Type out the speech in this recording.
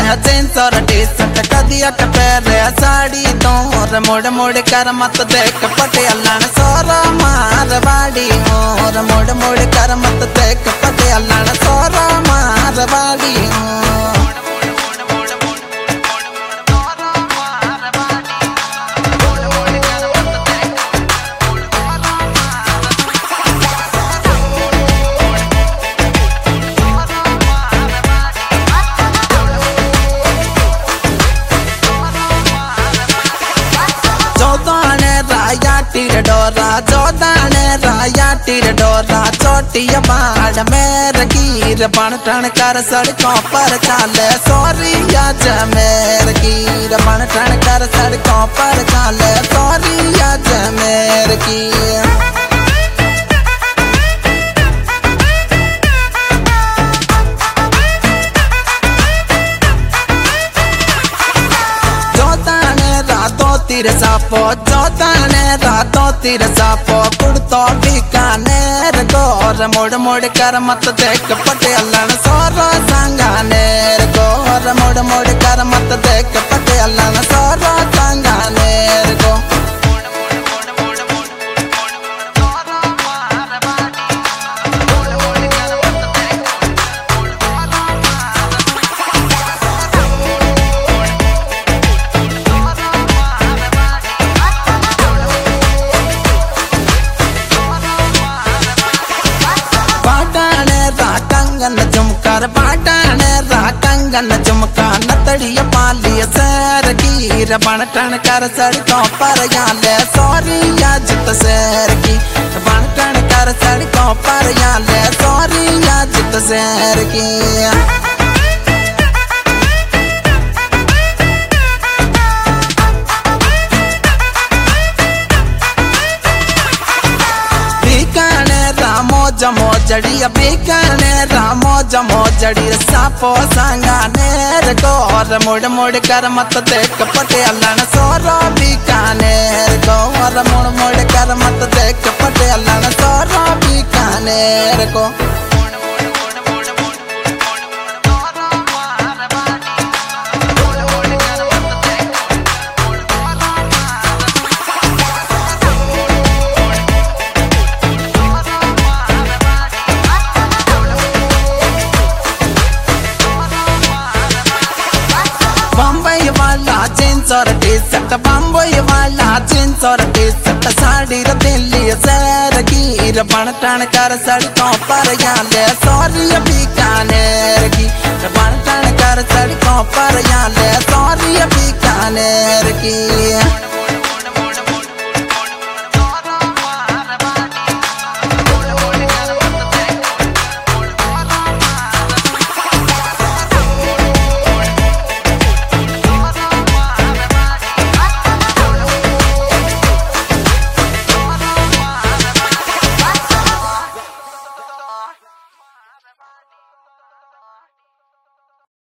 jeans और T shirt कदिया पैरे साड़ी तो मोड़ मोड़ कर मत देख पटियाला सोरा मारवाड़ी और मोड़ मोड़ कर मत देख पटियाला सोरा मारवाड़ी टीर डोरा चोटिया बाड़ मेर कीर बन टन कर सड़कों पर चाले सोरिया जमेर कीर बन टन कर सड़कों पर चाले सोरिया जमेर कीर तीर सापो जोताने रातों तीर सापो कुड़तो बीकानेर गोर मोड़ मोड़ कर मत देख पटियाला सोरो संगानेर गोर मोड़ मोड़ कर मत देख पटियाला सोरो संगानेर गो झुमकर बाटाने राटंगन झुमका नतड़िया पाली सैर कीर बन टन कर सड़कों पर याले सोरिया जित सैर की बन टन कर सड़कों पर याले सोरिया जित सैर की जमो जड़ी बीकाने रामो जमो जड़ी सापो संगानेर गोर मोड़ मोड़ कर मत देख पटियाला सोरो बीकानेर गोर मोड़ मोड़ कर मत देख पटियाला सोरो बीकानेर को जींस और टी शर्ट बम्बई वाला जींस और टी शर्ट साड़ी दिल्ली सैर कीर बन टन कर सड़कों पर याले सोरिया बीकानेर की बन टन कर सड़कों पर याले सोरिया बीकानेर